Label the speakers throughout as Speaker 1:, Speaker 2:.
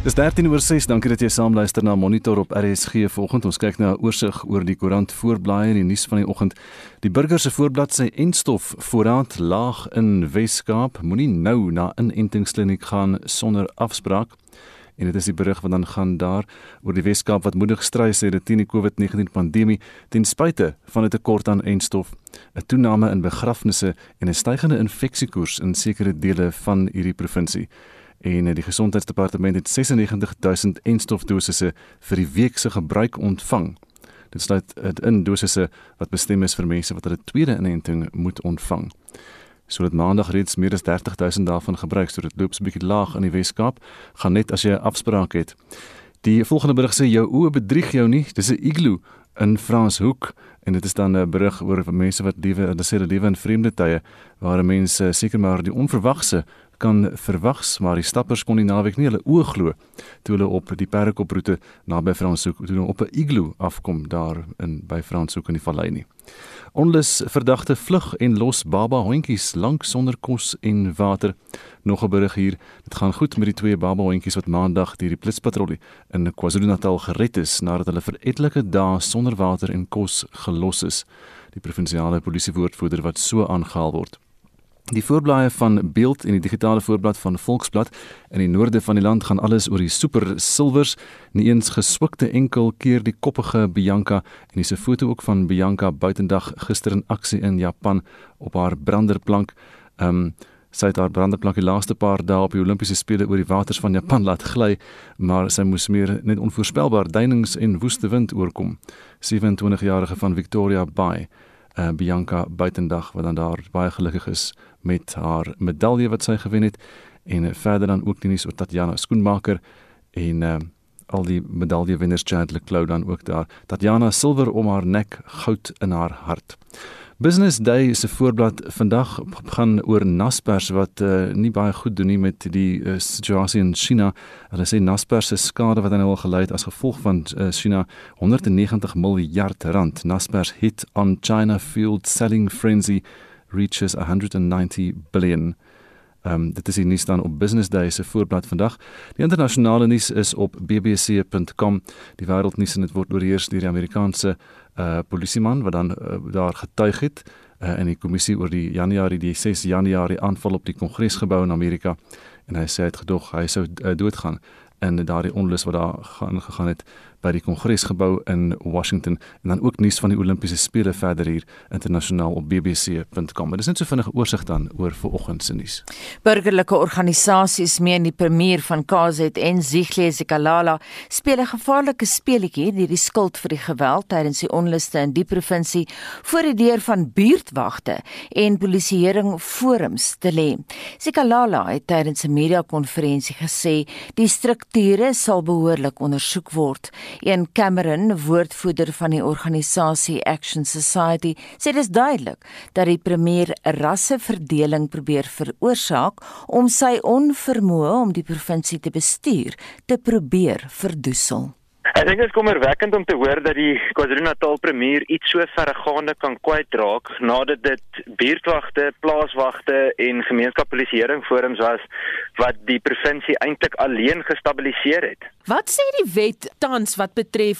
Speaker 1: Dis 13:06, dankie dat jy saamluister na Monitor op RSG vanoggend. Ons kyk na 'n oorsig oor die koerant voorblaai en die nuus van die oggend. Die Burger se voorbladsy enstof voorraad laag in Wes-Kaap. Moenie nou na inentingskliniek gaan sonder afspraak. En dit is die berig wat dan gaan daar oor die Wes-Kaap wat moedig stry sê dit teen die COVID-19 pandemie ten spyte van 'n tekort aan enstof, 'n toename in begrafnisse en 'n stygende infeksiekoers in sekere dele van hierdie provinsie. En die Gesondheidsdepartement het 96,000 enstofdosisse vir die week se gebruik ontvang. Dit sluit in dosisse wat bestem is vir mense wat hulle tweede inenting moet ontvang. So dit maandag reeds meer as 30,000 daarvan gebruik, so dit loop so 'n bietjie laag in die Wes-Kaap, gaan net as jy 'n afspraak het. Die volgende berig sê jou oë bedrieg jou nie, dis 'n igloo in Franshoek en dit is dan 'n berig oor mense wat lewe in vreemde tye waar mense seker maar die onverwagse kan verwags, maar die stappers kon die naweek nie hulle oë glo toe hulle op die perdekoproete naby Franshoek toe hulle op 'n igloo afkom daar by Franshoek in die vallei nie. Onlus verdagte vlug en los baba hondjies lank sonder kos en water. Nog 'n berig hier, dit gaan goed met die 2 baba hondjies wat maandag deur die blitspatrollie in KwaZulu-Natal gered is nadat hulle vir etlike dae sonder water en kos gelos is. Die provinsiale polisiewoordvoerder wat so aangehaal word. Die voorblaaie van Beeld en die digitale voorblad van Volksblad in die noorde van die land gaan alles oor die super silvers, nie eens geswikte enkel keer die koppige Bianca en dis 'n foto ook van Bianca buitendag gister in aksie in Japan op haar branderplank. Sy het haar branderplank die laaste paar dae op die Olimpiese spele oor die waters van Japan laat gly, maar sy moes meer net onvoorspelbaar duinings en woeste wind oorkom. 27-jarige van Victoria Bay, Bianca buitendag wat dan daar baie gelukkig is met haar medalje wat sy gewen het en verder dan ook die nuus oor Tatjana skoenmaker en al die medaljewenners Chad Leclerc dan ook daar. Tatjana silwer om haar nek, goud in haar hart. Business Day se voorblad vandag gaan oor Naspers wat nie baie goed doen nie met die situasie in China. Hulle sê Naspers se skade wat al gelei het as gevolg van China 190 miljard rand. Naspers hit on China-fueled selling frenzy reaches 190 billion. Dit is die nuus dan op Business Day se voorblad vandag. Die internasionale nuus is op bbc.com. Die wêreldnuus en dit word oorheers deur die Amerikaanse polisieman wat dan daar getuig het in die kommissie oor die 6 Januarie aanval op die Kongresgebou in Amerika en hy sê hy het gedog hy sou doodgaan in daardie onlus wat daar gegaan het by die Kongresgebou in Washington en dan ook nuus van die Olimpiese spele verder hier internasionaal op bbc.com. Dit is net so vinnige oorsig dan oor vanoggend se nuus.
Speaker 2: Burgerlike organisasies meen die premier van KZN, Zihle Zikalala, speel 'n gevaarlike speletjie deur die skuld vir die geweld tydens die onluste in die provinsie voor die deur van buurtwagte en polisieering forums te lê. Zikalala het tydens 'n media-konferensie gesê die strukture sal behoorlik ondersoek word. Ian Cameron, woordvoerder van die organisasie Action Society, sê dis duidelik dat die premier 'n rasseverdeling probeer veroorsaak om sy onvermoë om die provinsie te bestuur te probeer verdoesel.
Speaker 3: Ek dink dit is kommerwekkend om te hoor dat die KwaZulu-Natal premier iets so verregaande kan kwytraak nadat dit buurtwagte, plaaswagte en gemeenskapspolisieeringsforums was wat die provinsie eintlik alleen gestabiliseer het.
Speaker 4: Wat sê die wet tans wat betref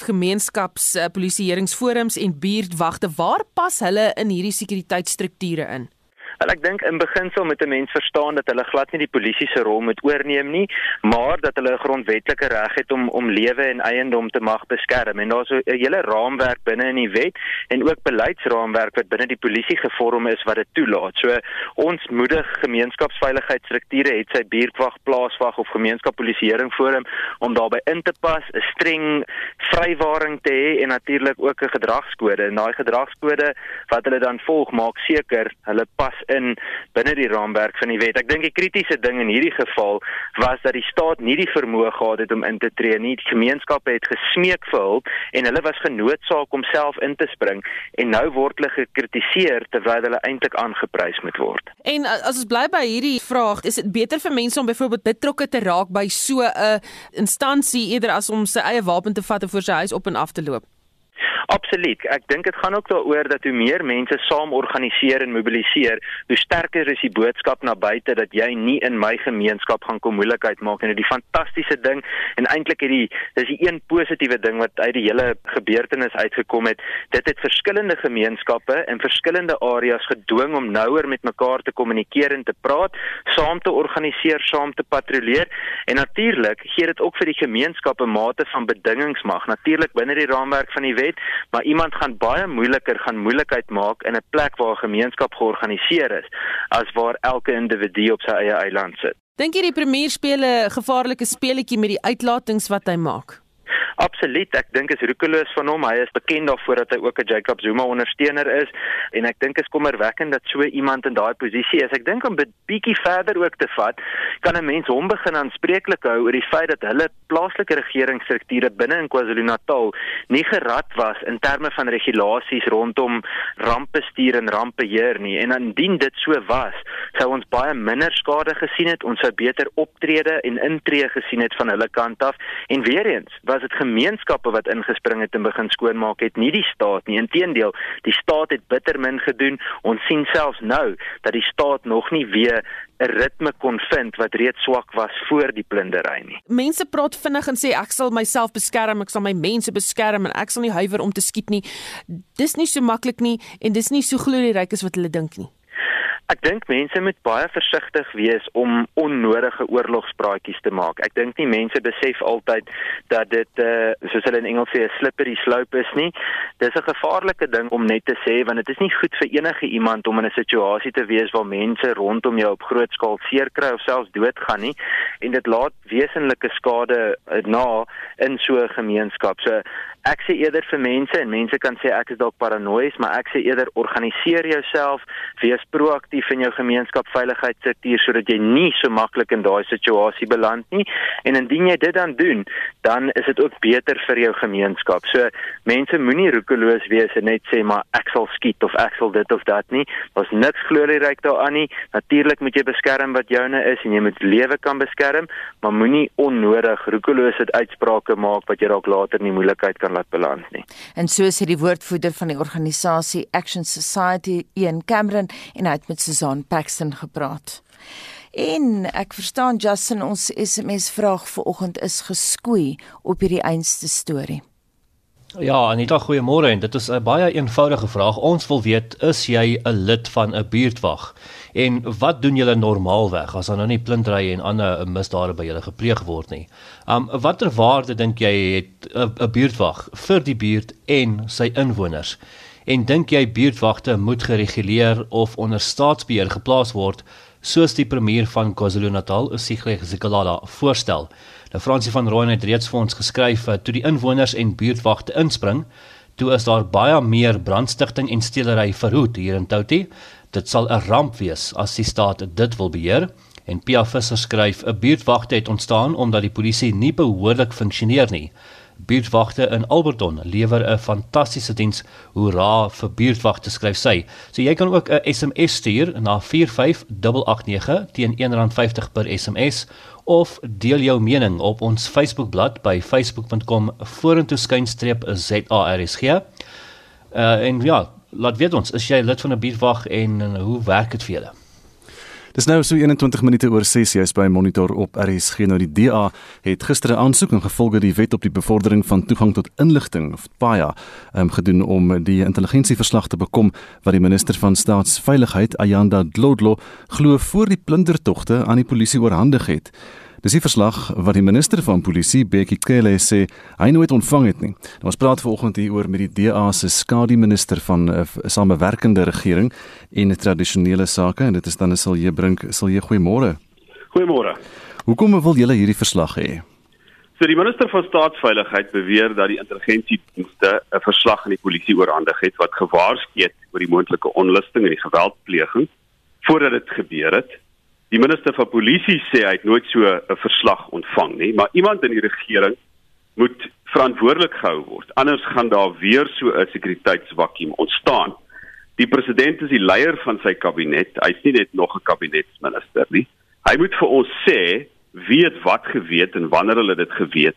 Speaker 4: gemeenskapspolisieeringsforums en buurtwagte? Waar pas hulle in hierdie sekuriteitsstrukture in?
Speaker 3: Wel, ek dink in beginsel moet 'n mens verstaan dat hulle glad nie die polisie se rol moet oorneem nie, maar dat hulle 'n grondwetlike reg het om lewe en eiendom te mag beskerm. En daar's 'n hele raamwerk binne in die wet en ook beleidsraamwerk wat binne die polisie gevorm is wat dit toelaat. So ons moedig gemeenskapsveiligheidsstrukture, het sy buurtwag, plaaswag of gemeenskapspolisieeringsforum om daarbey in te pas, 'n streng vrywaring te hê en natuurlik ook 'n gedragskode. En daai gedragskode wat hulle dan volg, maak seker hulle pas in binne die raamwerk van die wet. Ek dink die kritiese ding in hierdie geval was dat die staat nie die vermoë gehad het om in te tree nie. Die gemeenskappe het gesmeek vir hulp en hulle was genoodsaak om self in te spring en nou word hulle gekritiseer terwyl hulle eintlik aangeprys moet word.
Speaker 4: En as ons bly by hierdie vraag, is dit beter vir mense om byvoorbeeld betrokke te raak by so 'n instansie eerder as om sy eie wapen te vat en voor sy huis op en af te loop?
Speaker 3: Absoluut. Ek dink dit gaan ook daaroor dat hoe meer mense saam organiseer en mobiliseer, hoe sterker is die boodskap na buite dat jy nie in my gemeenskap gaan kom moeilikheid maak en die fantastiese ding en eintlik dis die een positiewe ding wat uit die hele gebeurtenis uitgekom het. Dit het verskillende gemeenskappe in verskillende areas gedwing om nouer met mekaar te kommunikeer en te praat, saam te organiseer, saam te patrolleer en natuurlik gee dit ook vir die gemeenskappe mate van bedingingsmag. Natuurlik binne die raamwerk van die wet, maar iemand gaan baie moeilikheid maak in 'n plek waar 'n gemeenskap georganiseer is, as waar elke individu op sy eie eiland sit.
Speaker 4: Dink jy die premier speel 'n gevaarlike speletjie met die uitlatings wat hy maak?
Speaker 3: Absoluut, ek dink is roekeloos van hom. Hy is bekend daarvoor dat hy ook 'n Jacob Zuma ondersteuner is en ek dink is kommerwekkend dat so iemand in daai posisie is. Ek dink om 'n bietjie verder ook te vat, kan 'n mens hom begin aanspreeklik hou oor die feit dat hulle plaaslike regeringsstrukture binne in KwaZulu-Natal nie gerad was in terme van regulasies rondom rampbestuur en rampbeheer nie. En indien dit so was, sou ons baie minder skade gesien het, ons sou beter optrede en intree gesien het van hulle kant af. En weer eens, was dit gemeenskappe wat ingespring het en begin skoonmaak het, nie die staat nie. Inteendeel, die staat het bitter min gedoen. Ons sien selfs nou dat die staat nog nie weer 'n ritme kon vind wat reeds swak was voor die plundering nie.
Speaker 4: Mense praat vinnig en sê ek sal myself beskerm, ek sal my mense beskerm en ek sal nie huiwer om te skiet nie. Dis nie so maklik nie en dis nie so glorieryk as wat hulle dink nie.
Speaker 3: Ek dink mense moet baie versigtig wees om onnodige oorlogspraatjies te maak. Ek dink nie mense besef altyd dat dit, soos hulle in Engels sê, 'n slippery slope is nie. Dis 'n gevaarlike ding om net te sê, want dit is nie goed vir enige iemand om in 'n situasie te wees waar mense rondom jou op groot skaal seer kry of selfs doodgaan nie. En dit laat wesenlike skade na in so 'n gemeenskap. So ek sê eerder vir mense, en mense kan sê ek is dalk paranoïes, maar ek sê eerder organiseer jouself, wees proaktief in jou gemeenskapveiligheidsstruktuur sodat jy nie so maklik in daai situasie beland nie. En indien jy dit dan doen, dan is dit ook beter vir jou gemeenskap. So mense moenie roekeloos wees en net sê maar ek sal skiet of ek sal dit of dat nie. Daar's niks glorieryk daaraan nie. Natuurlik moet jy beskerm wat joune is en jy moet lewe kan beskerm, maar moenie onnodig roekeloos uitsprake maak wat jy dalk later in die moeilikheid kan laat beland nie.
Speaker 2: En so sê die woordvoerder van die organisasie Action Society, Ian Cameron, en hy het met Susan Paxton gepraat. En ek verstaan Justin, ons SMS vraag vanoggend is geskoei op hierdie einste storie.
Speaker 5: Ja, Anita, goeiemôre en dit is 'n baie eenvoudige vraag. Ons wil weet, is jy 'n lid van 'n buurtwag? En wat doen julle normaalweg as daar nou nie plundrye en ander misdade by julle gepleeg word nie? Watter waarde dink jy het 'n buurtwag vir die buurt en sy inwoners? En dink jy buurtwagte moet gereguleer of onder staatsbeheer geplaas word, soos die premier van KwaZulu-Natal, Sihle Zikalala, voorstel? Nou, Fransie van Rooyen het reeds vir ons geskryf, toe die inwoners en buurtwagte inspring, toe is daar baie meer brandstigting en stelery verhoed hier in Touty. Dit sal 'n ramp wees as die staat dit wil beheer. En Pia Visser skryf, 'n buurtwagte het ontstaan omdat die polisie nie behoorlik funksioneer nie. Buurtwagte in Alberton lewer 'n fantastiese diens. Hoera vir buurtwagte, skryf sy. So jy kan ook 'n SMS stuur na 45889 teen R1.50 per SMS of deel jou mening op ons Facebookblad by facebook.com/ZARSG. En ja, laat weet ons, is jy lid van 'n buurtwag en hoe werk dit vir julle?
Speaker 1: Dis nou so 21 minute oor 6, jy's by Monitor op RSG. Nou die DA het gister 'n aansoek in gevolge die wet op die bevordering van toegang tot inligting, of PAIA, gedoen om die intelligensieverslag te bekom wat die minister van Staatsveiligheid, Ayanda Dlodlo, glo voor die plundertogte aan die polisie oorhandig het. Dis die verslag wat die minister van polisie, Bekkie Cele, sê hy nooit ontvang het nie. Nou, ons praat vanoggend hier oor met die DA se skademinister van samewerkende regering en tradisionele sake, en dit is dan Silje Brink. Silje, goeiemôre.
Speaker 6: Goeiemôre.
Speaker 1: Hoekom wil julle hierdie verslag hê?
Speaker 6: So die minister van Staatsveiligheid beweer dat die intelligensiedienste 'n verslag aan die polisie oorhandig het wat gewaarsku het oor die moontlike onlusting en die geweldpleging voordat dit gebeur het. Die minister van polisie sê hy het nooit so 'n verslag ontvang nie, maar iemand in die regering moet verantwoordelik gehou word. Anders gaan daar weer so 'n sekuriteitsvakuum ontstaan. Die president is die leier van sy kabinet. Hy's nie net nog 'n kabinetsminister nie. Hy moet vir ons sê wie het wat geweet en wanneer hulle dit geweet het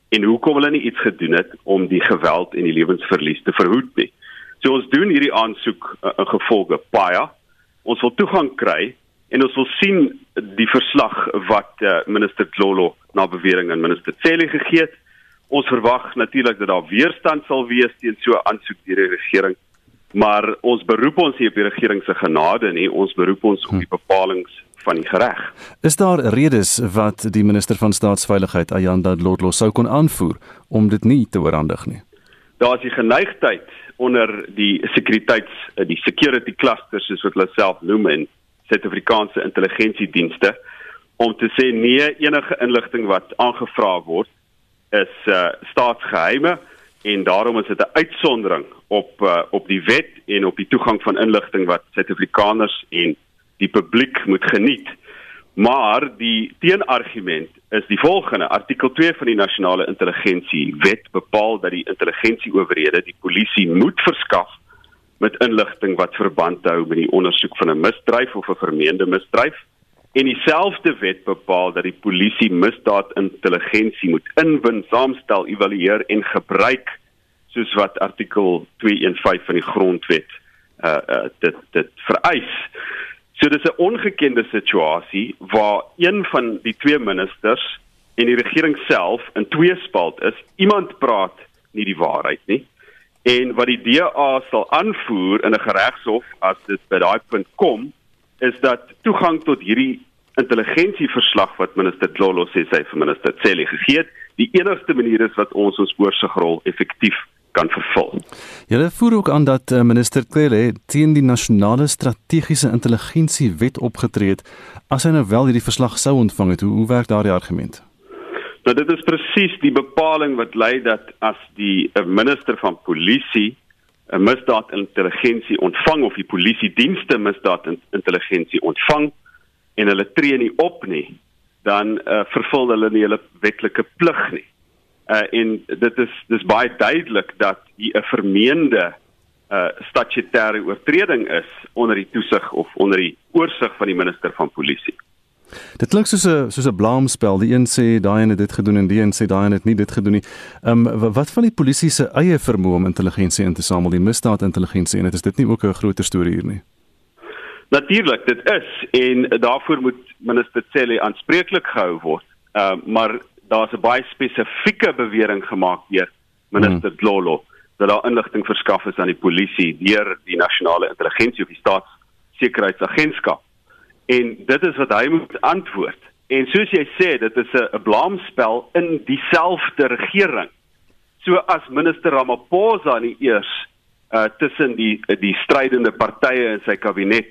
Speaker 6: en hoekom hulle nie iets gedoen het om die geweld en die lewensverlies te verhoed nie. So ons doen hierdie aansoek in gevolge PAIA. Ons wil toegang kry en ons wil sien die verslag wat minister Dlolo na bewering aan minister Cele gegee het. Ons verwag natuurlik dat daar weerstand sal wees teen so 'n aansoek deur die regering, maar ons beroep ons nie op die regering se genade nie, ons beroep ons op die bepalinge van die reg.
Speaker 1: Is daar redes wat die minister van Staatsveiligheid, Ayanda Ndlolo, sou kon aanvoer om dit nie te oorhandig nie?
Speaker 6: Daar is die geneigtheid onder die security clusters, soos wat hulle self noem, en Suid-Afrikaanse intelligensiedienste, om te sê nee, enige inligting wat aangevra word, is staatsgeheime, en daarom is dit 'n uitsondering op die wet en op die toegang van inligting wat Suid-Afrikaners en die publiek moet geniet. Maar die teenargument is die volgende: artikel 2 van die Nasionale Intelligensiewet bepaal dat die intelligensieowerhede die polisie moet verskaf met inligting wat verband hou met die ondersoek van 'n misdryf of 'n vermeende misdryf. En dieselfde wet bepaal dat die polisie misdaadintelligensie moet inwin, saamstel, evalueer en gebruik, soos wat artikel 215 van die grondwet dit vereis. So dis 'n ongekende situasie waar een van die twee ministers en die regering self in tweespalt is. Iemand praat nie die waarheid nie. En wat die DA sal aanvoer in 'n geregshof as dit by daai punt kom, is dat toegang tot hierdie intelligensieverslag wat minister Dlolo sê sy vir minister Cele gegee het, die enigste manier is wat ons oorsigrol effektief kan vervul.
Speaker 1: Julle voer ook aan dat minister Cele teen die nasionale strategiese intelligensiewet opgetree het as hy nou wel hierdie verslag sou ontvang het. Hoe werk daardie argument?
Speaker 6: Nou dit is presies die bepaling wat lei dat as die minister van polisie 'n misdaadintelligensie ontvang of die polisiedienste misdaadintelligensie ontvang en hulle tree nie op nie, dan vervul hulle nie hulle wetlike plig nie. En dis baie duidelik dat die 'n vermeende statutêre oortreding is onder die toesig of onder die oorsig van die minister van polisie.
Speaker 1: Dit klink soos 'n blaamspel. Die een sê daai en dit gedoen en die een sê daai en dit nie dit gedoen nie. Wat van die polisie se eie vermoë om intelligensie in te samel, die misdaadintelligensie, en dit is dit nie ook 'n groter storie hier nie?
Speaker 6: Natuurlik, dit is, en daarvoor moet minister Cele aanspreeklik gehou word, maar daar's 'n baie spesifieke bewering gemaak deur minister Dlolo, dat daar inligting verskaf is aan die polisie deur die nasionale intelligensie of die staatssekuriteitsagentskap. En dit is wat hy moet antwoord. En soos jy sê, dit is 'n blaamspel in dieselfde regering. So as minister Ramaphosa nie eers tussen die strydende partye in sy kabinet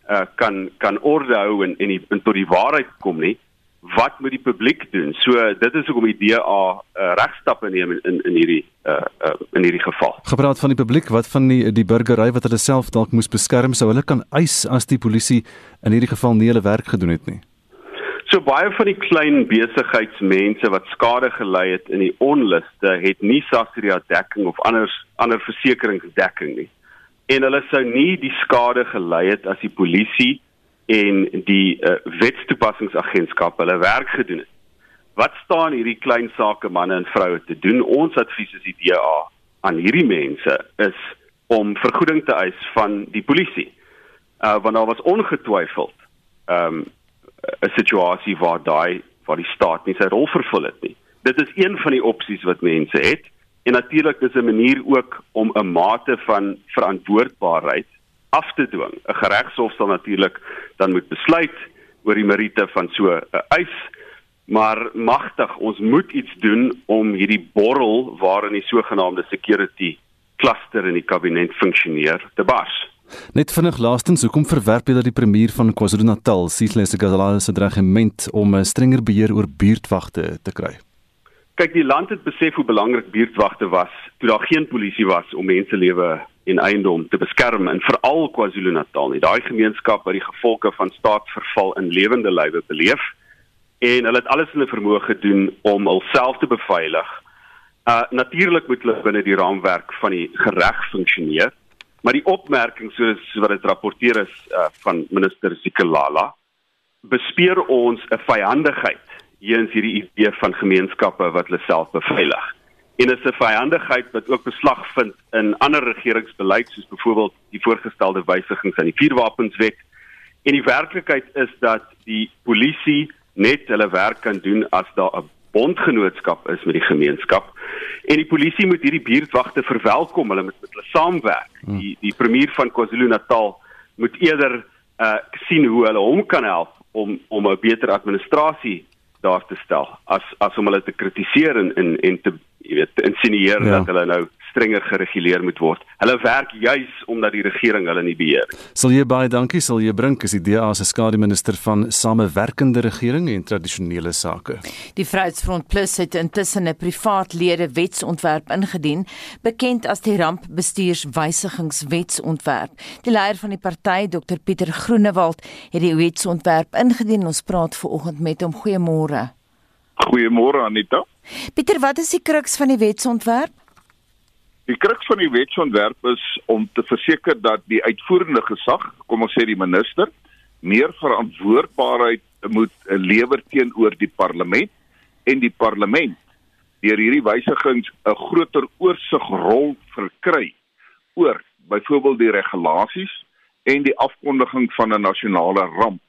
Speaker 6: kan orde hou en tot die waarheid kom nie, wat moet die publiek doen? So dit is hoekom die DA regstappe neem in hierdie geval.
Speaker 1: Gepraat van die publiek, wat van die burgery wat hulle self dalk moes beskerm, sou hulle kan eis as die polisie in hierdie geval nie hulle werk gedoen het nie?
Speaker 6: So baie van die klein besigheidsmense wat skade gelei het in die onluste het nie SASRIA-dekking of ander versekeringsdekking nie. En hulle sou nie die skade gelei het as die polisie en die wetstoepassingsagentskap hulle werk gedoen het. Wat staan hierdie klein sake manne en vroue te doen? Ons advies is die DA aan hierdie mense is om vergoeding te eis van die polisie. Want daar was ongetwyfeld 'n situasie waar die staat nie sy rol vervul het nie. Dit is een van die opsies wat mense het, en natuurlik is 'n manier ook om 'n mate van verantwoordbaarheid af te dwing. 'n Geregshof sal natuurlik dan moet besluit oor die meriete van so 'n eis, maar magtig, ons moet iets doen om hierdie borrel waarin die sogenaamde security cluster in die kabinet funksioneer te bars.
Speaker 1: Net vinnig laastens, hoekom verwerp jy dat die premier van KwaZulu-Natal, Sihle Zikalala, se dreigement om 'n strenger beheer oor buurtwagte te kry?
Speaker 6: Kyk, die land het besef hoe belangrik buurtwagte was toe daar geen polisie was om menselewe en eiendom te beskerm, en veral KwaZulu-Natal nie. Daai gemeenskap het die gevolge van staatsverval in lewende lywe beleef, en hulle het alles in hulle vermoë gedoen om hulself te beveilig. Natuurlik moet hulle binne die raamwerk van die reg funksioneer, maar die opmerking soos wat dit rapporteer is van minister Zikalala bespeer ons 'n vyandigheid hierin hierdie idee van gemeenskappe wat hulle self beveilig. En is 'n vyandigheid wat ook beslag vind in ander regeringsbeleid, soos byvoorbeeld die voorgestelde wysigings aan die vuurwapenswet. En die werklikheid is dat die polisie net hulle werk kan doen as daar 'n bondgenootskap is met die gemeenskap. En die polisie moet hierdie buurtwagte verwelkom, hulle moet met hulle saamwerk. Die premier van KwaZulu-Natal moet eerder sien hoe hulle hom kan help om 'n beter administrasie daar te stel, as om hulle te kritiseer en te insinueer dat hulle nou strenger gereguleer moet word. Hulle werk juis omdat die regering hulle nie beheer.
Speaker 1: Silje, baie dankie. Silje Brink is die DA se skademinister van samewerkende regering en tradisionele sake.
Speaker 2: Die Vryheidsfront Plus het intussen 'n privaatlede wetsontwerp ingedien, bekend as die rampbestuurswysigingswetsontwerp. Die leier van die party, Dr. Pieter Groenewald, het die wetsontwerp ingedien. Ons praat vanoggend met hom. Goeiemôre.
Speaker 7: Goeiemôre Anita.
Speaker 2: Pieter, wat is die kruks van die wetsontwerp?
Speaker 7: Die kruks van die wetsontwerp is om te verseker dat die uitvoerende gesag, kom ons sê die minister, meer verantwoordbaarheid moet lewer teenoor die parlement en die parlement deur hierdie wysigings 'n groter oorsigrol verkry oor byvoorbeeld die regulasies en die afkondiging van 'n nasionale ramp.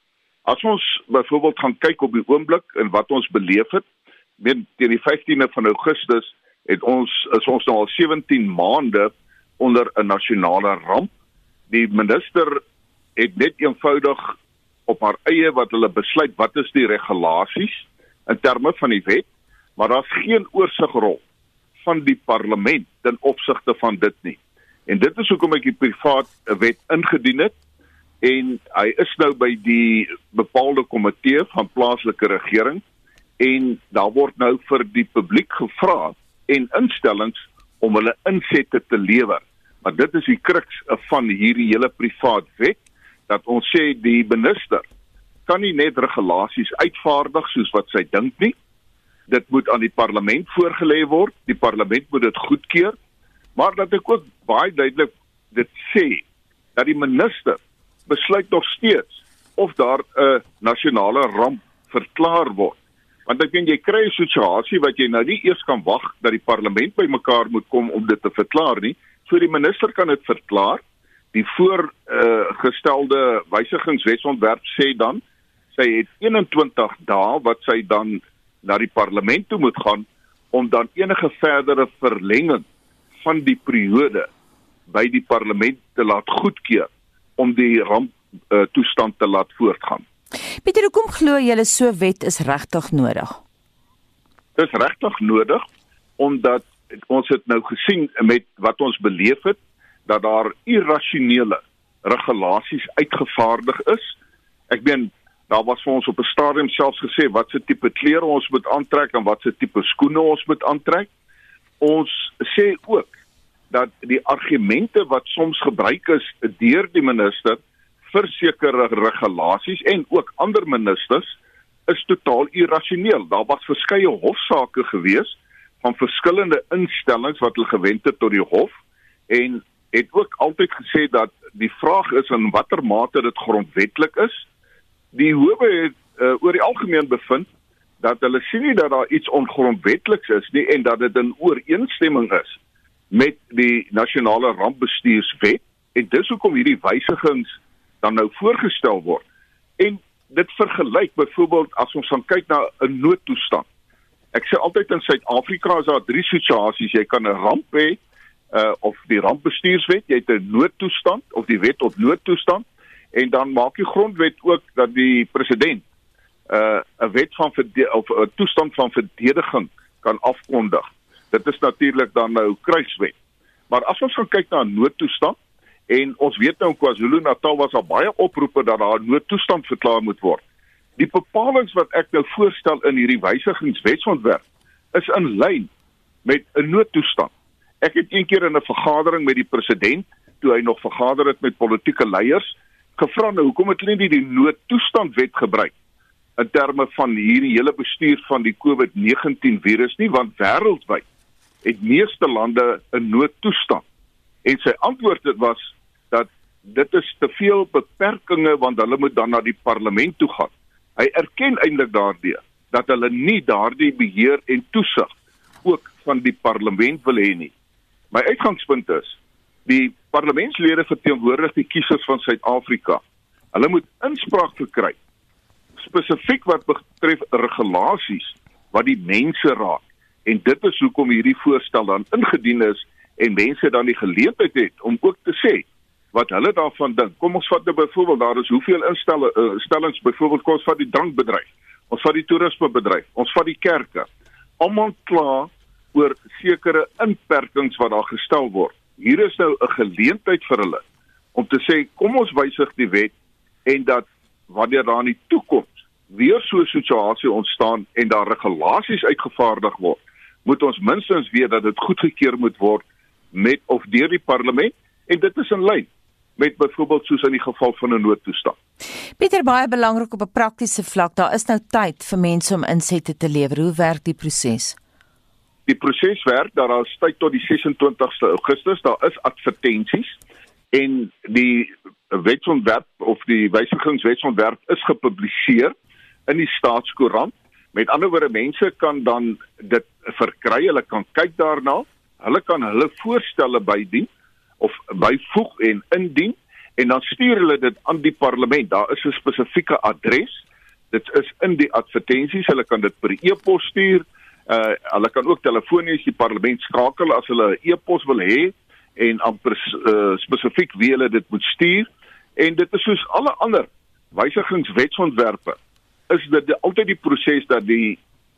Speaker 7: As ons byvoorbeeld gaan kyk op die oomblik en wat ons beleef het, teen die 15de van Augustus is ons nou al 17 maande onder 'n nasionale ramp. Die minister het net eenvoudig op haar eie wat hulle besluit wat is die regulasies in terme van die wet, maar daar's geen oorsigrol van die parlement ten opsigte van dit nie. En dit is hoekom ek die privaat wet ingedien het, en hy is nou by die bepaalde komitee van plaaslike regering, en daar word nou vir die publiek gevra en instellings om hulle insette te lewer. Maar dit is die kruks van hierdie hele privaat wet, dat ons sê die minister kan nie net regulasies uitvaardig soos wat sy dink nie. Dit moet aan die parlement voorgelê word, die parlement moet dit goedkeur, maar dat ek ook baie duidelik dit sê, dat die minister besluit nog steeds of daar 'n nasionale ramp verklaar word. Want ek weet jy kry 'n situasie wat jy nou nie eers kan wag dat die parlement bymekaar moet kom om dit te verklaar nie. So die minister kan dit verklaar. Die voorgestelde wysigingswetsontwerp sê dan sy het 21 dae wat sy dan na die parlement toe moet gaan om dan enige verdere verlenging van die periode by die parlement te laat goedkeur om die ramptoestand te laat voortgaan.
Speaker 2: Pieter, hoekom glo julle so wet is regtig nodig?
Speaker 7: Dit is regtig nodig omdat ons het nou gesien met wat ons beleef het, dat daar irrasionele regulasies uitgevaardig is. Ek meen, daar was vir ons op 'n stadium selfs gesê wat se tipe klere ons moet aantrek en wat se tipe skoene ons moet aantrek. Ons sê ook dat die argumente wat soms gebruik is deur die minister vir sekere regulasies en ook ander ministers is totaal irrasioneel. Daar was verskeie hofsaake gewees van verskillende instellings wat hulle gewend het tot die hof en het ook altyd gesê dat die vraag is in watter mate dit grondwetlik is. Die howe het oor die algemeen bevind dat hulle sien nie dat daar iets ongrondwetliks is nie en dat dit in ooreenstemming is met die nasionale rampbestuurswet en dis hoekom hierdie wysigings dan nou voorgestel word. En dit vergelyk byvoorbeeld as ons gaan kyk na 'n noodtoestand. Ek sê altyd in Suid-Afrika is daar 3 situasies. Jy kan 'n ramp hê of die rampbestuurswet, jy het 'n noodtoestand of die wet op noodtoestand en dan maak die grondwet ook dat die president 'n wet van of 'n toestand van verdediging kan afkondig. Dit is natuurlik dan nou kruiswet. Maar as ons gaan kyk na 'n noodtoestand en ons weet nou in KwaZulu-Natal was daar baie oproepe dat daar 'n noodtoestand verklaar moet word. Die bepalings wat ek nou voorstel in hierdie wysigingswetsontwerp is in lyn met 'n noodtoestand. Ek het een keer in 'n vergadering met die president, toe hy nog vergader het met politieke leiers, gevra nou hoekom het hulle nie die noodtoestandwet gebruik in terme van hierdie hele bestuur van die COVID-19 virus nie, want wêreldwyd het meeste lande 'n noodtoestand. En sy antwoord was dat dit is te veel beperkings want hulle moet dan na die parlement toe gaan. Hy erken eintlik daardie dat hulle nie daardie beheer en toesig ook van die parlement wil hê nie. My uitgangspunt is, die parlementslede verteenwoordig die kiesers van Suid-Afrika. Hulle moet inspraak verkry, spesifiek wat betref regulasies wat die mense raak. En dit is hoekom hierdie voorstel dan ingedien is en mense dan die geleentheid het om ook te sê wat hulle daarvan dink. Kom ons vat nou byvoorbeeld, daar is hoeveel instellings, byvoorbeeld kom ons vat die drankbedryf, ons vat die toerismebedryf, ons vat die kerke. Almal kla oor sekere inperkings wat daar gestel word. Hier is nou 'n geleentheid vir hulle om te sê, kom ons wysig die wet en dat wanneer daar in die toekoms weer so 'n situasie ontstaan en daar regulasies uitgevaardig word, moet ons minstens weet dat dit goedgekeur moet word met of deur die parlement en dit is in lyn met byvoorbeeld soos in die geval van 'n noodtoestand.
Speaker 2: Pieter, baie belangrik op 'n praktiese vlak, daar is nou tyd vir mense om insette te lewer. Hoe werk die proses?
Speaker 7: Die proses werk, daar is tyd tot die 26ste Augustus, daar is advertensies en die wetsontwerp of die wysigingswetsontwerp is gepubliseer in die Staatskoerant. Met ander woorde, mense kan dan dit verkry, hulle kan kyk daarna, hulle kan hulle voorstelle bydien of byvoeg en indien en dan stuur hulle dit aan die parlement. Daar is 'n spesifieke adres, dit is in die advertensies, hulle kan dit per e-pos stuur. Hulle kan ook telefonies die parlement skakel as hulle 'n e-pos wil hê en amper spesifiek wie hulle dit moet stuur. En dit is soos alle ander wysigingswetsontwerpe, is dit altyd die proses dat die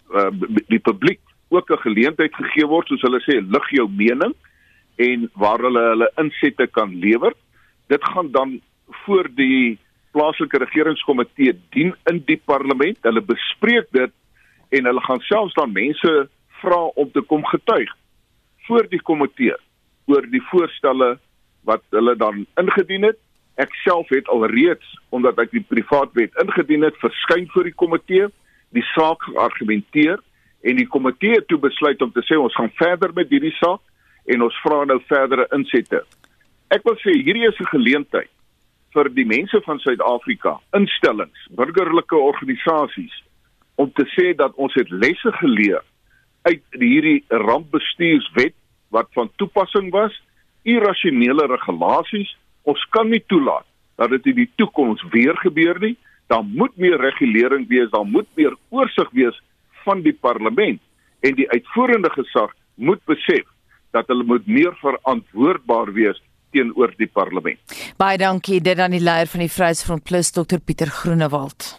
Speaker 7: publiek ook 'n geleentheid gegee word, soos hulle sê, lig jou mening en waar hulle insette kan lewer. Dit gaan dan voor die plaaslike regeringskomitee dien in die parlement. Hulle bespreek dit en hulle gaan selfs dan mense vra om te kom getuig voor die komitee oor die voorstelle wat hulle dan ingedien het. Ek self het alreeds, omdat ek die privaatwet ingedien het, verskyn voor die komitee, die saak geargumenteer en die komitee het toe besluit om te sê ons gaan verder met hierdie saak en ons vra nou verdere insette. Ek wil sê hierdie is 'n geleentheid vir die mense van Suid-Afrika, instellings, burgerlike organisasies om te sê dat ons het lesse geleer uit hierdie rampbestuurswet wat van toepassing was, irrasionele regulasies. Ons kan nie toelaat dat dit in die toekoms weer gebeur nie. Daar moet meer regulering wees, daar moet meer oorsig wees van die parlement en die uitvoerende gesag moet besef dat hulle moet meer verantwoordbaar wees teenoor die parlement.
Speaker 2: Baie dankie, dit aan die leier van die Vryheidsfront Plus, Dr. Pieter Groenewald.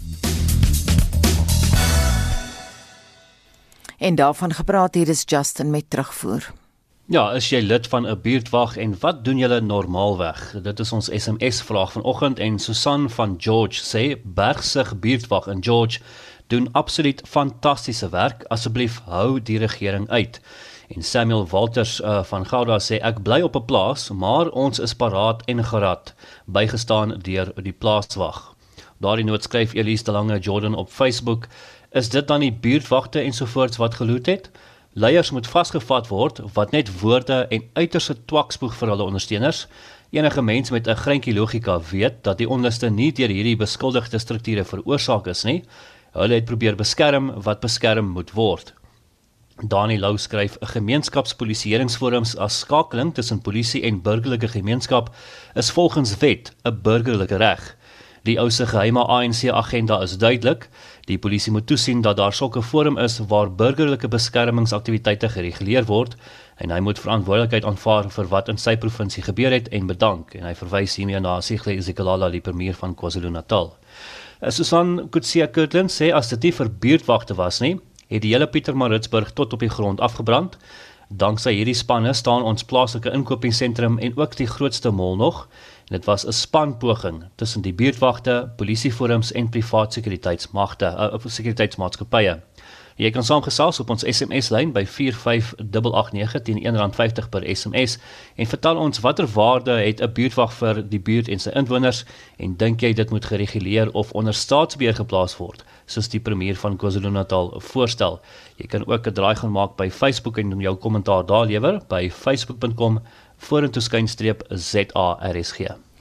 Speaker 2: En daarvan gepraat, hier is Justin met terugvoer.
Speaker 5: Ja, is jy lid van 'n buurtwag en wat doen julle normaalweg? Dit is ons SMS vraag vanoggend en Susan van George sê Bergsig buurtwag in George doen absoluut fantastiese werk. Asseblief hou die regering uit. En Samuel Walters van Gouda sê ek bly op 'n plaas, maar ons is paraat en gerad, bygestaan deur die plaaswag. Daardie noot skryf Elise de Lange Jordan op Facebook. Is dit dan die buurtwagte ensovoorts wat geloot het? Leiers moet vasgevat word wat net woorde en uiterste twakspoeg vir hulle ondersteuners. Enige mens met 'n greintjie logika weet dat die onluste nie deur hierdie beskuldigde strukture veroorsaak is nie. Hulle het probeer beskerm wat beskerm moet word. Dani Lou skryf, 'n gemeenskapspolisieeringsforums as skakeling tussen polisie en burgerlike gemeenskap is volgens wet 'n burgerlike reg. Die ou se geheime ANC-agenda is duidelik. Die polisie moet toesien dat daar sulke forum is waar burgerlike beskermingsaktiwiteite gereguleer word en hy moet verantwoordelikheid aanvaar vir wat in sy provinsie gebeur het en bedank. En hy verwys hiermee na Sihle Zikalala, die premier van KwaZulu-Natal. Susan Kutsia-Kirtland sê as dit nie vir buurtwagte was nie, het die hele Pietermaritzburg tot op die grond afgebrand. Danksy hierdie spanne staan ons plaaslike inkopingsentrum en ook die grootste mall nog. Dit was 'n spanpoging tussen die buurtwagte, polisieforums en privaat sekuriteitsmaatskappye. Jy kan saamgesels op ons SMS-lyn by 45889 teen R1.50 per SMS en vertel ons watter waarde het 'n buurtwag vir die buurt en sy inwoners en dink jy dit moet gereguleer of onder staatsbeheer geplaas word, soos die premier van KwaZulu-Natal voorstel. Jy kan ook 'n draai gaan maak by Facebook en jou kommentaar daar lewer by facebook.com/ZARSG.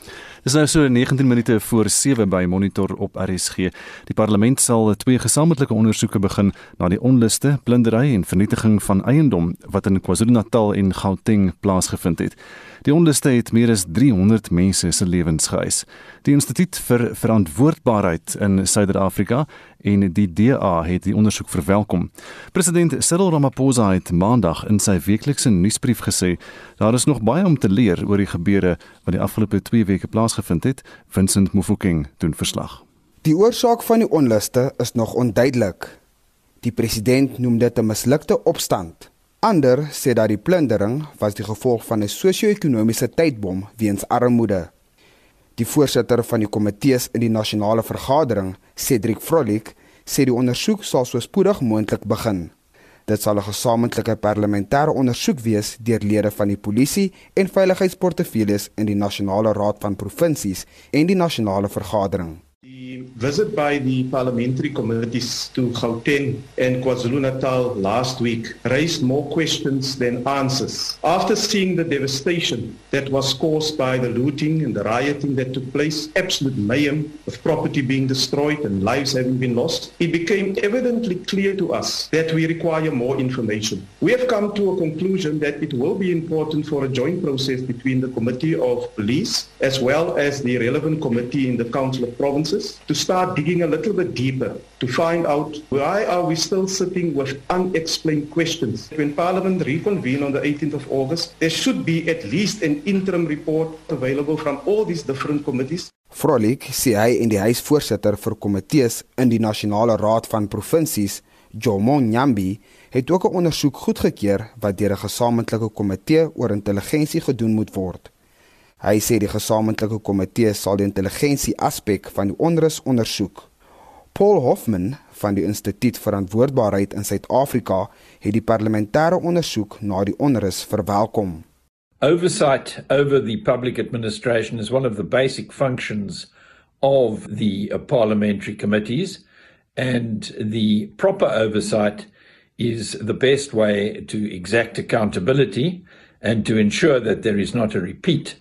Speaker 1: Dis nou so 19 minute voor 7 by Monitor op RSG. Die parlement sal 2 gesamentlike ondersoeke begin na die onluste, plundering en vernietiging van eiendom wat in KwaZulu-Natal en Gauteng plaasgevind het. Die onluste het meer as 300 mense se lewens geëis. Die Instituut vir Verantwoordbaarheid in Suider-Afrika en die DA het die ondersoek verwelkom. President Cyril Ramaphosa het maandag in sy weeklikse nuusbrief gesê, daar is nog baie om te leer oor die gebeure wat die afgelope 2 weke plaasgevind het. Vincent Mufokeng doen verslag.
Speaker 8: Die oorsaak van die onluste is nog onduidelik. Die president noem dit 'n mislukte opstand. Ander sê dat die plundering was die gevolg van 'n sosio-ekonomiese tydbom weens armoede. Die voorsitter van die komitees in die nasionale vergadering, Cedric Frolik, sê die ondersoek sal so spoedig moontlik begin. Dit sal 'n gesamentlike parlementêre ondersoek wees deur lede van die polisie en veiligheidsportefeuilles in die Nasionale Raad van Provinsies en die nasionale vergadering.
Speaker 9: The visit by the parliamentary committees to Gauteng and KwaZulu-Natal last week raised more questions than answers. After seeing the devastation that was caused by the looting and the rioting that took place, absolute mayhem of property being destroyed and lives having been lost, it became evidently clear to us that we require more information. We have come to a conclusion that it will be important for a joint process between the Committee of Police as well as the relevant committee in the Council of Provinces to start digging a little bit deeper to find out why are we still sitting with unexplained questions. When Parliament reconvene on the 18th of August, there should be at least an interim report available from all these different committees.
Speaker 8: Frolik sê hy en die huisvoorsitter vir komitees in die Nasionale Raad van Provinsies, Jomo Nyambi, het ook 'n ondersoek goedgekeur wat deur 'n gesamentlike komitee oor intelligensie gedoen moet word. Hy sê die gesamentlike komitee sal die intelligensie aspek van die onrus ondersoek. Paul Hoffman van die Instituut vir Verantwoordbaarheid in Suid-Afrika het die parlementêre ondersoek na die onrus verwelkom.
Speaker 10: Oversight over the public administration is one of the basic functions of the parliamentary committees, and the proper oversight is the best way to exact accountability and to ensure that there is not a repeat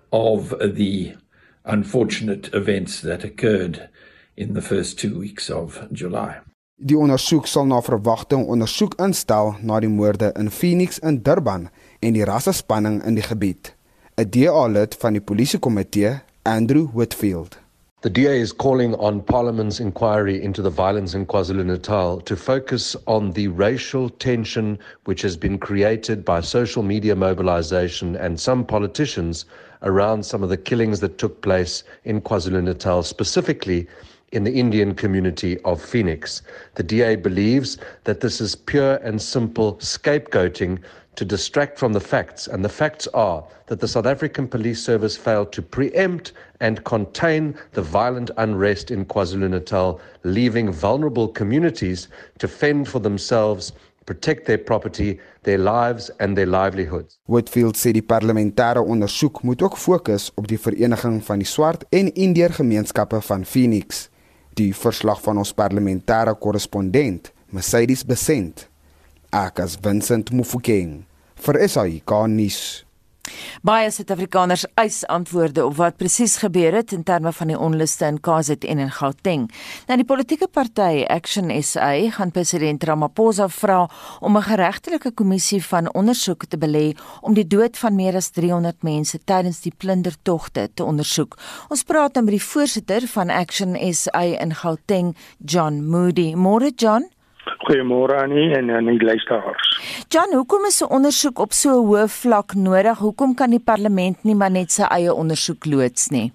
Speaker 10: of the unfortunate events that occurred in the first 2 weeks of July.
Speaker 8: Die ondersoek sal na verwagting ondersoek instel na die moorde in Phoenix en Durban en die rassespanning in die gebied. 'n DA-lid van die polisiekomitee, Andrew Whitfield.
Speaker 11: The DA is calling on Parliament's inquiry into the violence in KwaZulu-Natal to focus on the racial tension which has been created by social media mobilization and some politicians around some of the killings that took place in KwaZulu-Natal, specifically in the Indian community of Phoenix. The DA believes that this is pure and simple scapegoating to distract from the facts, and the facts are that the South African Police Service failed to preempt and contain the violent unrest in KwaZulu-Natal, leaving vulnerable communities to fend for themselves, protect their property, their lives and their livelihoods.
Speaker 8: Whitfield sê die parlementêre ondersoek moet ook fokus op die vereniging van die swart en Indiër gemeenskappe van Phoenix. Die verslag van ons parlementêre korrespondent, Mercedes Besent. Ek as Vincent Mufokeng vir SAIK nuus.
Speaker 2: Baie Suid-Afrikaners eis antwoorde op wat presies gebeur het in terme van die onluste in KZN en Gauteng. Nou die politieke party Action SA gaan president Ramaphosa vra om 'n geregtelike kommissie van ondersoek te belê om die dood van meer as 300 mense tydens die plundertogte te ondersoek. Ons praat nou met die voorsitter van Action SA in Gauteng, John Moody. Môre John.
Speaker 12: Goeiemôre Annie en die luisteraars.
Speaker 2: John, hoekom is 'n ondersoek op so 'n hoë vlak nodig? Hoekom kan die parlement nie maar net sy eie ondersoek loods nie?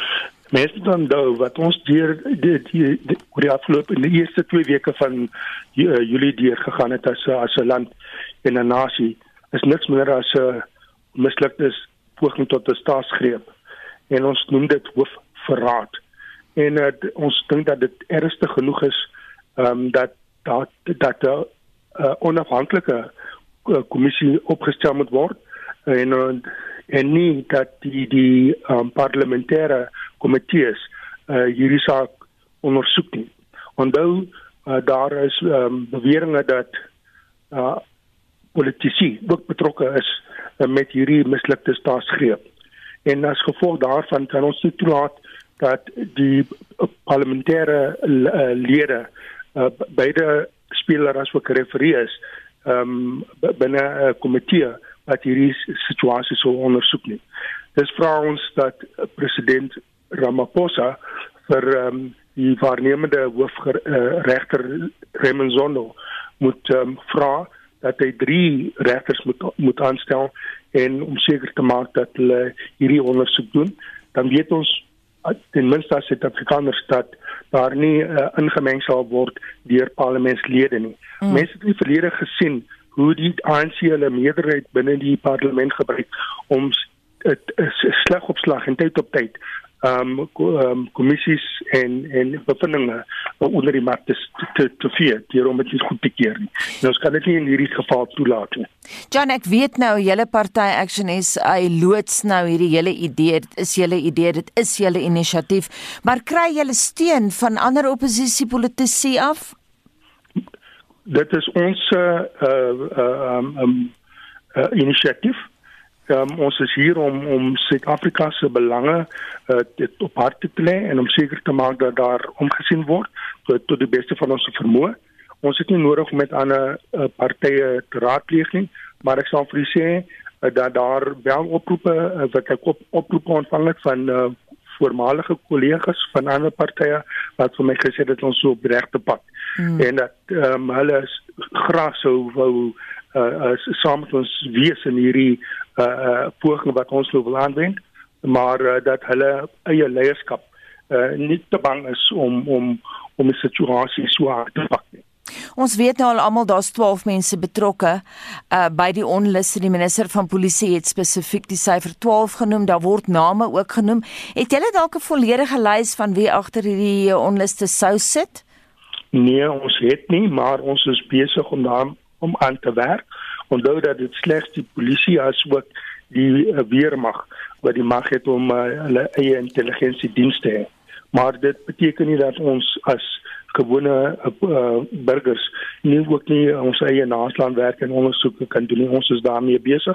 Speaker 12: Mense dan onthou wat ons deur die afgelope in die eerste 2 weke van Julie deurgegaan het as 'n land en 'n nasie, is niks meer as 'n mislukte poging tot 'n staatsgreep. En ons noem dit hoofverraad. En ons dink dat dit ernstig genoeg is dat 'n onafhanklike kommissie opgestel moet word en nie dat die parlementêre komitees hierdie saak ondersoek nie. Onthou daar is beweringe dat politici ook betrokke is met hierdie mislukte staatsgreep En as gevolg daarvan kan ons nie toelaat dat die parlementêre lede beide speler as ook referee is binne 'n komitee wat hierdie situasie sou ondersoek nie. Dis vra ons dat president Ramaphosa vir die waarnemende hoofregter Raymond Zondo moet vra dat hy 3 regters moet aanstel en om seker te maak dat hulle hierdie ondersoek doen. Dan weet ons ten minste as Suid-Afrikaners dat daar nie ingemeng sal word deur parlementslede nie. Mense het in die verlede gesien hoe die ANC hulle meerderheid binne die parlement gebruik om slag op slag en tyd op tyd kommissies en bevindinge onder die mat te vee, deur om dit nie goed te keer nie. En ons kan dit nie in hierdie geval toelaat nie.
Speaker 2: John, ek weet nou, julle party Action SA loods nou hierdie hele idee, dit is julle inisiatief, maar kry julle steun van ander oppositiepolitici af?
Speaker 12: Dit is ons inisiatief. Ons is hier om Suid-Afrika se belange op harte te lê en om seker te maak dat daar omgesien word tot die beste van ons vermoë. Ons het nie nodig om met ander partye te raadpleeg nie, maar ek sal vir u sê dat daar wel oproepe wat ek oproepe ontvang het van voormalige kollegas van ander partye wat vir my gesê dat ons so op die regte pad en dat hulle graag sou wou saam met ons wees in hierdie poging wat ons nou wil aanwend, maar dat hulle eie leierskap nie te bang is om die situasie so aan te pak nie.
Speaker 2: Ons weet nou al almal daar's 12 mense betrokke by die onluste. Die minister van polisie het spesifiek die syfer 12 genoem, daar word name ook genoem. Het julle dalk 'n volledige lys van wie agter hierdie onluste sou sit?
Speaker 12: Nee, ons het nie, maar ons is besig om aan te werk. Onthou dat dit slegs die polisie as ook die weermag wat die mag het om hulle eie intelligensiedienste te hê. Maar dit beteken nie dat ons as gewone burgers nie ook nie ons eie naslaanwerk en ondersoeke kan doen nie. Ons is daarmee besig.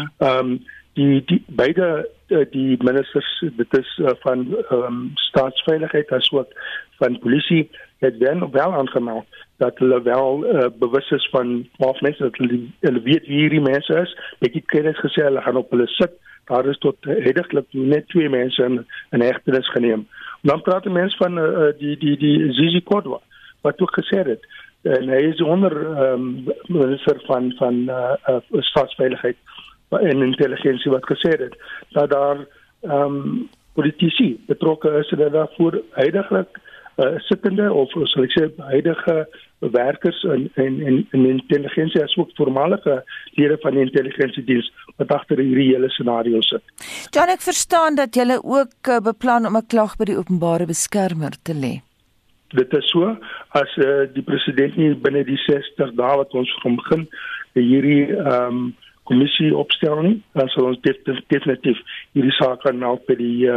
Speaker 12: Beide die ministers, dit is van staatsveiligheid as ook van polisie, het wel aangemeld dat hulle wel bewus is van 12 mense, dat hulle weet wie hierdie mense is. Bekkie Cele het gesê hulle gaan op hulle sit. Daar is tot hediglik net 2 mense in hegtenis geneem. Dan praat die mens van die Zizi Kodwa, wat ook gesê het. En hy is onder minister van staatsveiligheid en intelligensie wat gesê het, dat daar politici betrokke is en dat daarvoor huidiglik sittende of sal ek sê huidige werkers in intelligensie as ook voormalige lede van die intelligensiediens wat agter hierdie hele scenario sit.
Speaker 2: John, ek verstaan dat julle ook beplan om 'n klag by die openbare beskermer te lê.
Speaker 12: Dit is so, as die president nie binne die 60 dae wat ons van begin hierdie kommissie opstel nie, dan sal ons definitief hierdie saak aanmeld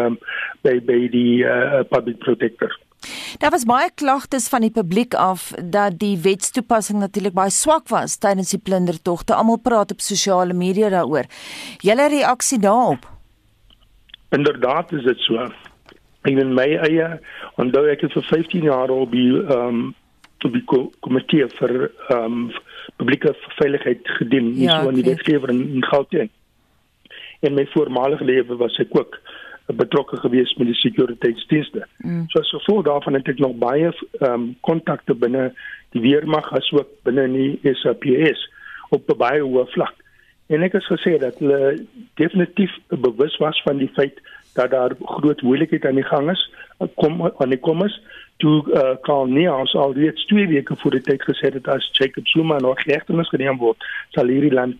Speaker 12: by die public protector.
Speaker 2: Daar was baie klagtes van die publiek af dat die wetstoepassing natuurlik baie swak was tydens die plundertogte. Almal praat op sosiale media daaroor. Julle reaksie daarop?
Speaker 12: Inderdaad is dit so. In my eie, onthou ek het vir 15 jaar op die komitee vir publieke veiligheid gedien, so aan die wetgewer in Gauteng. En my voormalige lewe was ek ook betrokke gewees met die sekuriteitsdienste. So as gevolg daarvan het ek nog baie kontakte binne die weermag as ook binne die SAPS op 'n baie hoë vlak. En ek het gesê dat hulle definitief bewus was van die feit dat daar groot moeilikheid aan die gang is, kom is, toe Karl Neus alreeds 2 weke voor die tyd gesê het as Jacob Zuma nog hegtenis geneem word, sal hierdie land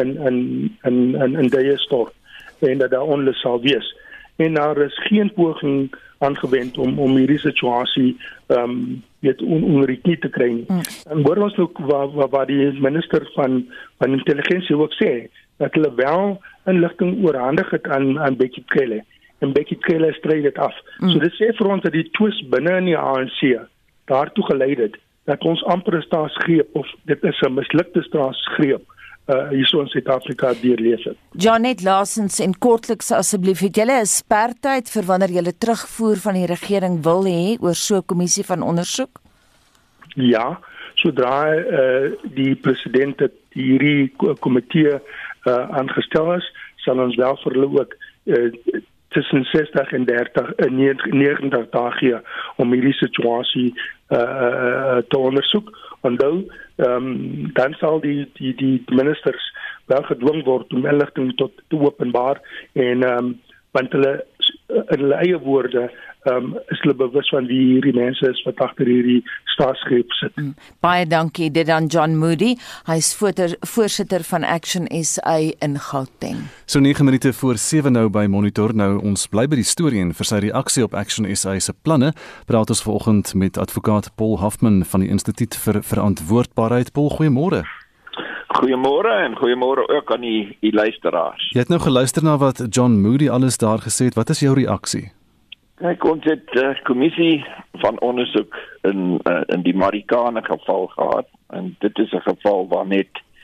Speaker 12: in die stort en dat daar onlus sal wees. En daar is geen poging aangewend om hierdie situasie onder die knie te kry nie. En hoor ons ook waar die minister van intelligensie ook sê, dat hulle wel inligting oorhandig het aan Bekkie Cele. En Bekkie Cele stry dit af. So dit sê vir ons dat die twis binne in die ANC daartoe gelei het, dat ons amper 'n staatsgreep, of dit is 'n mislukte staatsgreep, hierso in Suid-Afrika deurleef het.
Speaker 2: Janet, laasens en kortliks asseblief, het julle 'n spertyd vir wanneer julle terugvoer van die regering wil hê oor so 'n kommissie van ondersoek?
Speaker 12: Ja, sodra die president hierdie komitee aangestel is, sal ons wel vir hulle ook tussen 60 en 90 dae gee om hierdie situasie te ondersoek. Onthou, dan sal die ministers wel gedwing word om inligting te openbaar en want hulle in hulle eie woorde is hulle bewus van wie hierdie mense is wat agter hierdie staatsgreep sit.
Speaker 2: Baie dankie dit aan John Moody. Hy is voorsitter van Action SA in Gauteng.
Speaker 1: So 9 minute voor 7 nou by Monitor. Nou ons bly by die storie en vir sy reaksie op Action SA se planne praat ons vanoggend met advokaat Paul Hoffman van die Instituut vir Verantwoordbaarheid. Paul, goeiemôre.
Speaker 13: Goeiemôre en goeiemôre ook aan die luisteraars.
Speaker 1: Jy het nou geluister na wat John Moody alles daar gesê het. Wat is jou reaksie?
Speaker 13: Kyk, ons het 'n kommissie van ondersoek in die Marikana geval gehad en dit is 'n geval waar net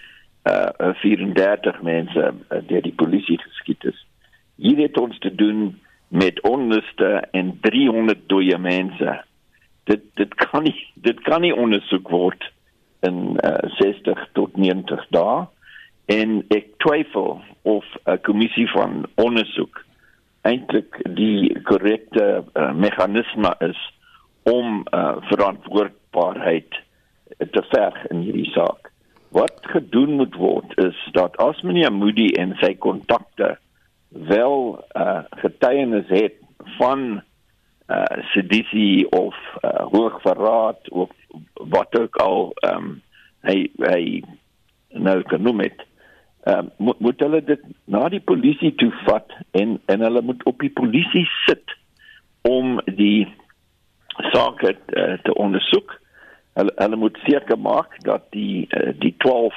Speaker 13: 34 mense deur die polisie geskiet is. Hier het ons te doen met onluste en 300 dooie mense. Dit kan nie ondersoek word in 60 tot 90 dae en ek twyfel of 'n kommissie van ondersoek eintlik die korrekte meganisme is om verantwoordbaarheid te verg in hierdie saak. Wat gedoen moet word is dat as meneer Moody en sy kontakte wel getuienis het van sedisie of hoogverraad of wat ook al hy nou genoem het, moet hulle dit na die polisie toe vat en hulle moet op die polisie sit om die saak te ondersoek. Hulle moet seker maak dat die 12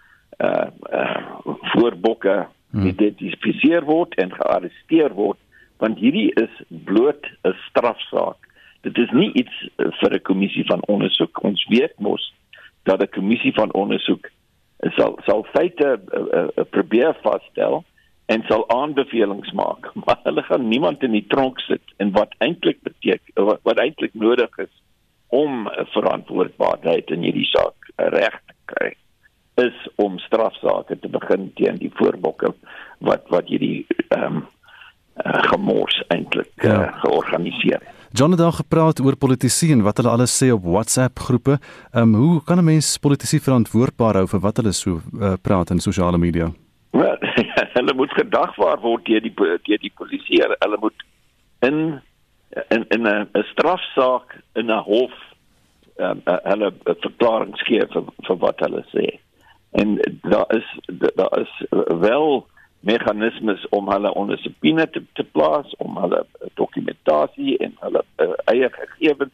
Speaker 13: voorbokke geïdentifiseer word en gearresteer word, want hierdie is bloot 'n strafsaak. Dit is nie iets vir 'n kommissie van ondersoek. Ons weet mos dat 'n kommissie van ondersoek sal feite probeer vasstel en sal aanbevelings maak, maar hulle gaan niemand in die tronk sit en wat eintlik nodig is om verantwoordbaarheid in hierdie saak reg te kry, is om strafsaake te begin teen die voorbokke wat hierdie gemors eintlik georganiseer het.
Speaker 1: John het daar gepraat oor politici en wat hulle alles sê op WhatsApp groepe. Hoe kan 'n mens politici verantwoordbaar hou vir wat hulle so praat in sosiale media?
Speaker 13: Wel, hulle moet gedagvaar word deur die polisie. Hulle moet in 'n strafsaak in 'n hof hulle verklaring gee vir wat hulle sê. En daar is wel meganismes om hulle onder subpoena te plaas, om hulle dokumentasie en hulle eie gegevens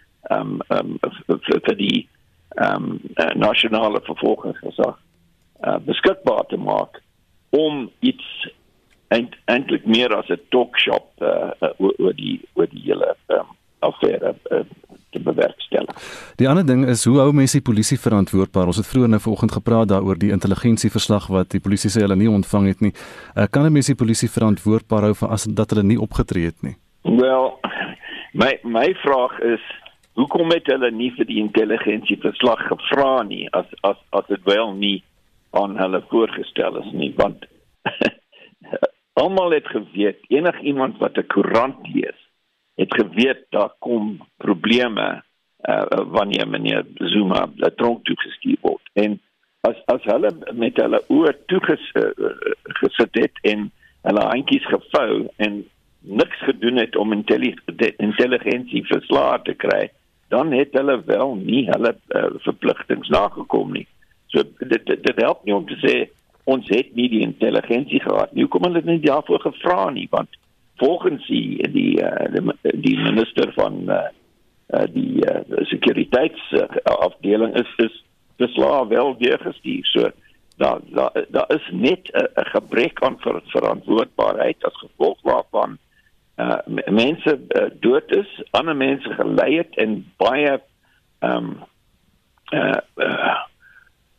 Speaker 13: vir die nasionale vervolgingsgesag beskikbaar te maak om iets eintlik meer as 'n talkshop oor die hele affære te bewerkstellig.
Speaker 1: Die ander ding is, hoe hou mense die polisie verantwoordbaar? Ons het vroeër nou vanoggend gepraat daaroor die intelligensieverslag wat die polisie sê hulle nie ontvang het nie. Kan 'n mens die polisie verantwoordbaar hou vir as dat hulle nie opgetree het nie?
Speaker 13: Wel, my vraag is, hoekom het hulle nie vir die intelligensieverslag gevra nie, as dit wel nie aan hulle voorgestel is nie, want almal het geweet, enigiemand wat 'n koerant lees, het geweet daar kom probleme wanneer meneer Zuma tronk toegestuur word. En as hulle met hulle oë toegesit het en hulle handjies gevou en niks gedoen het om intelligensie verslae te kry, dan het hulle wel nie hulle verpligtings nagekom nie. So dit help nie om te sê ons het nie die intelligensie gehad nie. Hoekom hulle nie daarvoor gevra nie, want volgens die minister van die sekuriteitsafdeling is verslae wel deurgestuur. So daar is net 'n gebrek aan verantwoordbaarheid as gevolg waarvan mense dood is, ander mense gelei het en baie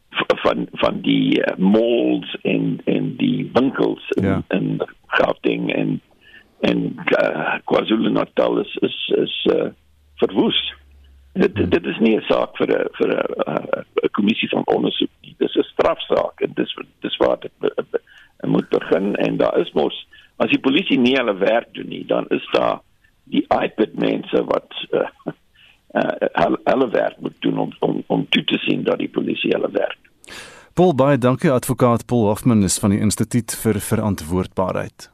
Speaker 13: van die malls en die winkels in Gauteng en KwaZulu-Natal is verwoes. Dit is nie 'n saak vir 'n kommissie van ondersoek nie. Dis 'n strafsaak en dis waar dit moet begin en daar is mos as die polisie nie hulle werk doen nie, dan is daar die iPad mense wat hulle werk moet doen om toe te sien dat die polisie hulle werk.
Speaker 1: Paul, baie dankie. Advokaat Paul Hoffman is van die Instituut vir Verantwoordbaarheid.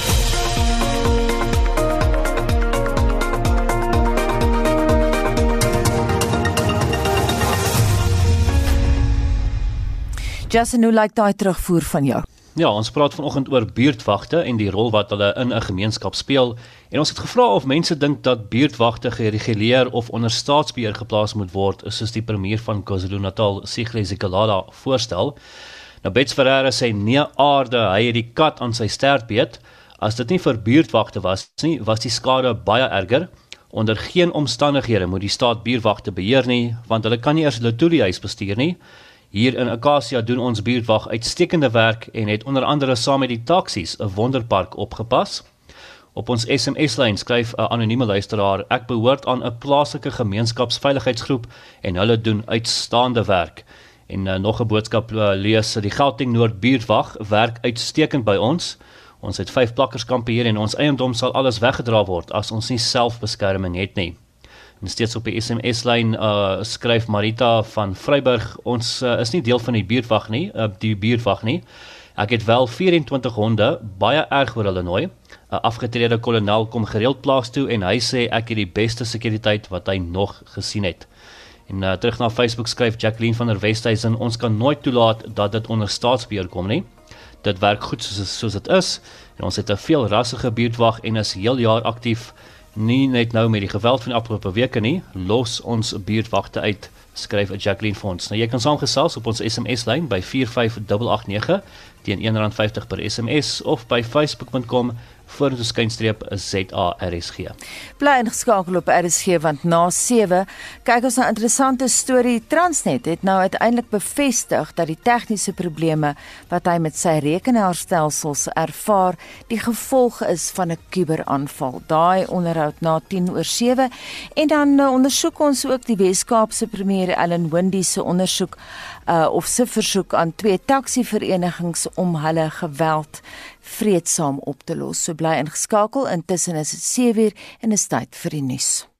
Speaker 2: Jason, hoe lyk daai terugvoer van jou?
Speaker 5: Ja, ons praat vanoggend oor buurtwagte en die rol wat hulle in 'n gemeenskap speel. En ons het gevra of mense dink dat buurtwagte gereguleer of onder staatsbeheer geplaas moet word, soos die premier van KwaZulu-Natal, Sihle Zikalala, voorstel. Nou Bets Ferreira sê nee aarde, hy het die kat aan sy stert beet. As dit nie vir buurtwagte was nie, was die skade baie erger. Onder geen omstandighede moet die staat buurtwagte beheer nie, want hulle kan nie eers hulle toeliehuis bestuur nie. Hier in Acacia doen ons buurtwag uitstekende werk en het onder andere saam met die taksies 'n wonderpark opgepas. Op ons SMS-lyn skryf 'n anonieme luisteraar: ek behoort aan 'n plaaslike gemeenskapsveiligheidsgroep en hulle doen uitstaande werk. En nog 'n boodskap lees: die Gauteng Noord buurtwag werk uitstekend by ons. Ons het 5 plakkerskampe hier en ons eiendom sal alles weggedra word as ons nie selfbeskerming het nie. En steeds op die SMS-lyn skryf Marita van Vryburg: ons is nie deel van die buurtwag nie. Ek het wel 24 honde, baie erg oor hulle nooi. 'n Afgetrede kolonel kom gereeld plaas toe en hy sê ek het die beste sekuriteit wat hy nog gesien het. En terug na Facebook skryf Jacqueline van der Westhuizen: ons kan nooit toelaat dat dit onder staatsbeheer kom nie. Dit werk goed soos dit is. En ons het 'n veelrassige buurtwag en is heel jaar aktief. Nie net nou met die geweld van die afgelope weke nie, los ons buurtwagte uit, skryf Jacqueline Fonds. Nou jy kan saamgesels op ons SMS-lyn by 45889 teen R1.50 per SMS of by facebook.com/ZARSG.
Speaker 2: Bly ingeskakel op RSG want na 7 kyk ons na 'n interessante storie. Transnet het nou uiteindelik bevestig dat die tegniese probleme wat hy met sy rekenaarstelsels ervaar, die gevolg is van 'n kuberaanval. Daai onderhoud na 7:10 en dan ondersoek ons ook die Weskaapse premier Ellen Windey se ondersoek of sy versoek aan 2 taksiverenigings om hulle geweld vreedsaam op te los. So bly ingeskakel, intussen is dit 7:00 en is tyd vir die nuus.